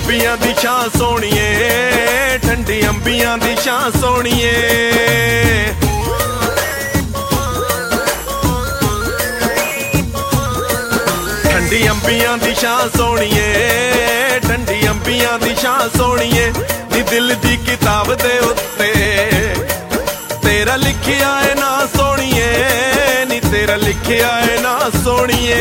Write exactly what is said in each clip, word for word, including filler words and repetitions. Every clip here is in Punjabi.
ਅੰਬੀਆਂ ਦੀ ਛਾਂ ਸੋਹਣੀਏ, ਠੰਡੀ ਅੰਬੀਆਂ ਦੀ ਛਾਂ ਸੋਹਣੀਏ। ਠੰਡੀ ਅੰਬੀਆਂ ਦੀ ਛਾਂ ਸੋਹਣੀਏ, ਠੰਡੀ ਅੰਬੀਆਂ ਦੀ ਛਾਂ ਸੋਹਣੀਏ। ਨੀ ਦਿਲ ਦੀ ਕਿਤਾਬ ਦੇ ਉੱਤੇ ਤੇਰਾ ਲਿਖਿਆ ਏ ਨਾ ਸੋਹਣੀਏ, ਨੀ ਤੇਰਾ ਲਿਖਿਆ ਏ ਨਾ ਸੋਹਣੀਏ।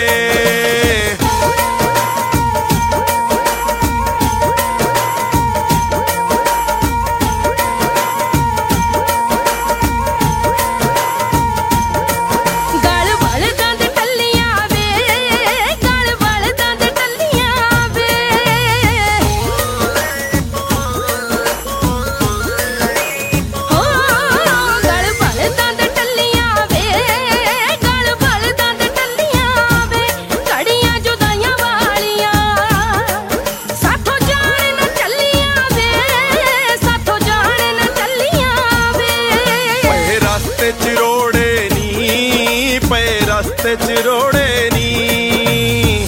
ਚਿਰੋੜੇ ਨੀ ਪਏ ਰਸਤੇ ਚਿਰੋੜੇ ਨੀ,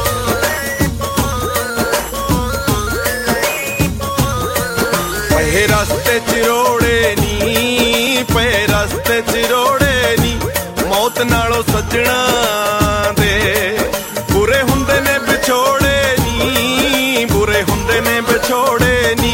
ਪਏ ਰਸਤੇ ਚਿਰੋੜੇ ਨੀ, ਪਏ ਰਸਤੇ ਚਿਰੋੜੇ ਨੀ। ਮੌਤ ਨਾਲੋਂ ਸੱਜਣਾ ਦੇ ਬੁਰੇ ਹੁੰਦੇ ਨੇ ਵਿਛੋੜੇ ਨੀ, ਬੁਰੇ ਹੁੰਦੇ ਨੇ ਵਿਛੋੜੇ ਨੀ।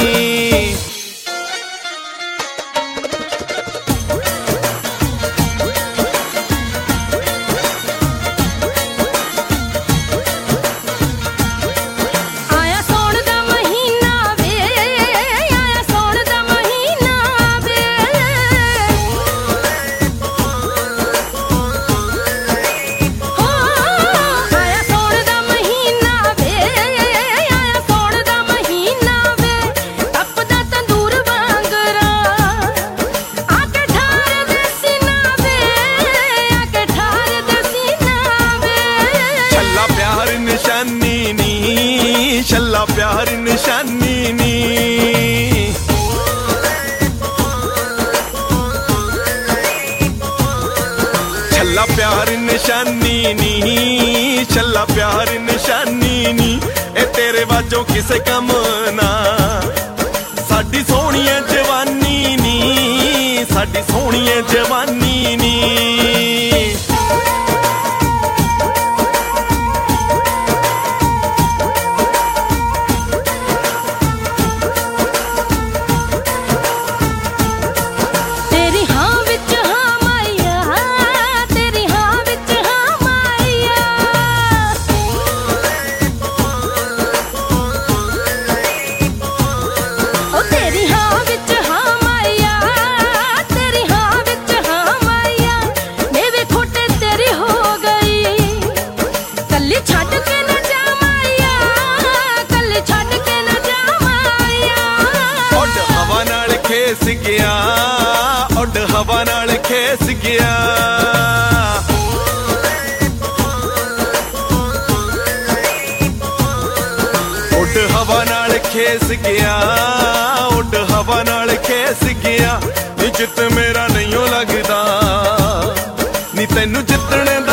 ਛੱਲਾ ਪਿਆਰ ਨਿਸ਼ਾਨੀ ਨੀ, ਛੱਲਾ ਪਿਆਰ ਨਿਸ਼ਾਨੀ ਨੀ, ਛੱਲਾ ਪਿਆਰ ਨਿਸ਼ਾਨੀ ਨੀ। ਇਹ ਤੇਰੇ ਵਾਜੋਂ ਕਿਸੇ ਕੰਮ ਨਾ ਸਾਡੀ ਸੋਹਣੀਏ ਜਵਾਨੀ ਨੀ, ਸਾਡੀ ਸੋਹਣੀਏ ਜਵਾਨੀ ਨੀ। ਖੇਸ ਗਿਆ ਉੱਡ ਹਵਾ ਨਾਲ ਖੇਸ ਗਿਆ, ਉੱਡ ਹਵਾ ਨਾਲ ਖੇਸ ਗਿਆ, ਉੱਡ ਹਵਾ ਨਾਲ ਖੇਸ ਗਿਆ। ਨੀ ਜਿੱਤ ਮੇਰਾ ਨਹੀਂਓ ਲੱਗਦਾ, ਨੀ ਤੈਨੂੰ ਜਿੱਤਣੇ ਦਾ